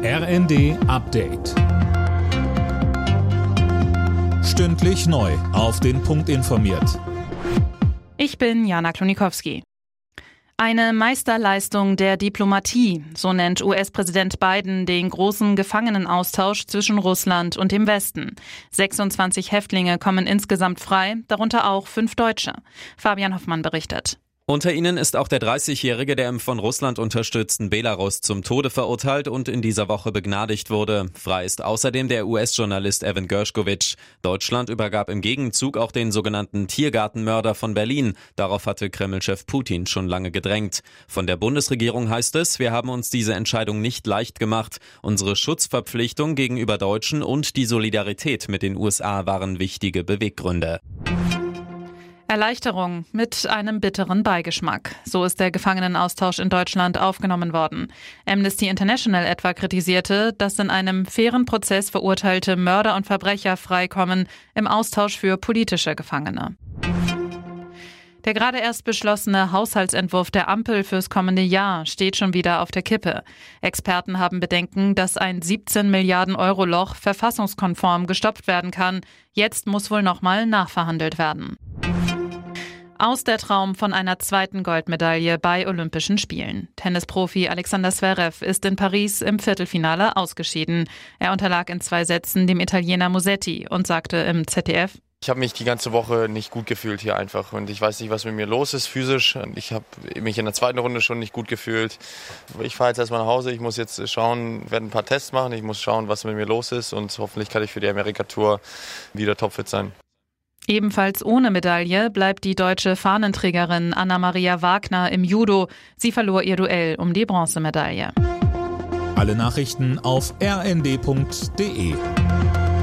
RND Update. Stündlich neu auf den Punkt informiert. Ich bin Jana Klonikowski. Eine Meisterleistung der Diplomatie, so nennt US-Präsident Biden den großen Gefangenenaustausch zwischen Russland und dem Westen. 26 Häftlinge kommen insgesamt frei, darunter auch 5 Deutsche. Fabian Hoffmann berichtet. Unter ihnen ist auch der 30-Jährige, der im von Russland unterstützten Belarus zum Tode verurteilt und in dieser Woche begnadigt wurde. Frei ist außerdem der US-Journalist Evan Gershkovich. Deutschland übergab im Gegenzug auch den sogenannten Tiergartenmörder von Berlin. Darauf hatte Kreml-Chef Putin schon lange gedrängt. Von der Bundesregierung heißt es, wir haben uns diese Entscheidung nicht leicht gemacht. Unsere Schutzverpflichtung gegenüber Deutschen und die Solidarität mit den USA waren wichtige Beweggründe. Erleichterung mit einem bitteren Beigeschmack. So ist der Gefangenenaustausch in Deutschland aufgenommen worden. Amnesty International etwa kritisierte, dass in einem fairen Prozess verurteilte Mörder und Verbrecher freikommen im Austausch für politische Gefangene. Der gerade erst beschlossene Haushaltsentwurf der Ampel fürs kommende Jahr steht schon wieder auf der Kippe. Experten haben Bedenken, dass ein 17 Milliarden Euro Loch verfassungskonform gestopft werden kann. Jetzt muss wohl nochmal nachverhandelt werden. Aus der Traum von einer zweiten Goldmedaille bei Olympischen Spielen. Tennisprofi Alexander Zverev ist in Paris im Viertelfinale ausgeschieden. Er unterlag in 2 Sätzen dem Italiener Musetti und sagte im ZDF: Ich habe mich die ganze Woche nicht gut gefühlt hier einfach und ich weiß nicht, was mit mir los ist physisch. Ich habe mich in der zweiten Runde schon nicht gut gefühlt. Ich fahre jetzt erstmal nach Hause, ich muss jetzt schauen, werde ein paar Tests machen, ich muss schauen, was mit mir los ist und hoffentlich kann ich für die Amerika-Tour wieder topfit sein. Ebenfalls ohne Medaille bleibt die deutsche Fahnenträgerin Anna-Maria Wagner im Judo. Sie verlor ihr Duell um die Bronzemedaille. Alle Nachrichten auf rnd.de.